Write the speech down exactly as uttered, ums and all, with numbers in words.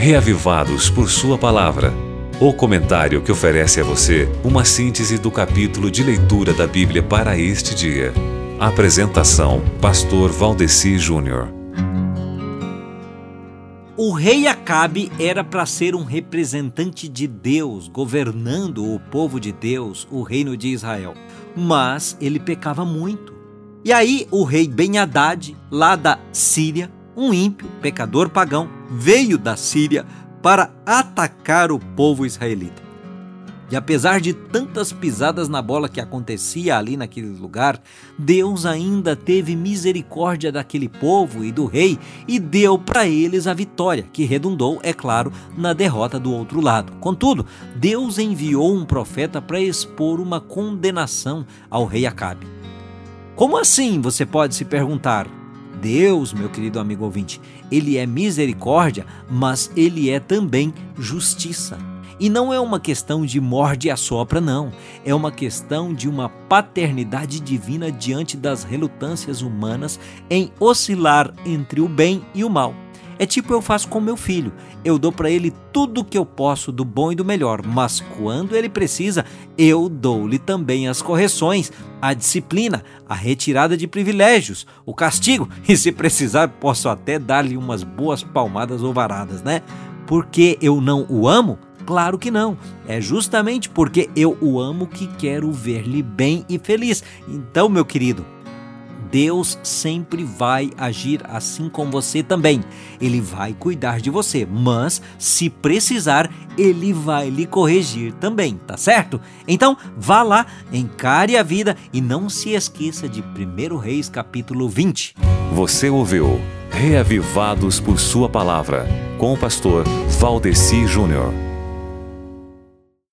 Reavivados por Sua Palavra. O comentário que oferece a você uma síntese do capítulo de leitura da Bíblia para este dia. Apresentação: Pastor Valdeci Júnior. O rei Acabe era para ser um representante de Deus, governando o povo de Deus, o reino de Israel. Mas ele pecava muito. E aí o rei Ben-Hadad, lá da Síria, um ímpio, pecador pagão, veio da Síria para atacar o povo israelita. E apesar de tantas pisadas na bola que acontecia ali naquele lugar, Deus ainda teve misericórdia daquele povo e do rei e deu para eles a vitória, que redundou, é claro, na derrota do outro lado. Contudo, Deus enviou um profeta para expor uma condenação ao rei Acabe. Como assim, você pode se perguntar? Deus, meu querido amigo ouvinte, ele é misericórdia, mas ele é também justiça. E não é uma questão de morde e assopra, não. É uma questão de uma paternidade divina diante das relutâncias humanas em oscilar entre o bem e o mal. É tipo eu faço com meu filho. Eu dou para ele tudo o que eu posso do bom e do melhor, mas quando ele precisa, eu dou-lhe também as correções, a disciplina, a retirada de privilégios, o castigo e, se precisar, posso até dar-lhe umas boas palmadas ou varadas, né? Porque eu não o amo? Claro que não. É justamente porque eu o amo que quero ver-lhe bem e feliz. Então, meu querido, Deus sempre vai agir assim com você também. Ele vai cuidar de você, mas se precisar, ele vai lhe corrigir também, tá certo? Então, vá lá, encare a vida e não se esqueça de primeiro Reis capítulo vinte. Você ouviu Reavivados por Sua Palavra, com o pastor Valdeci Júnior.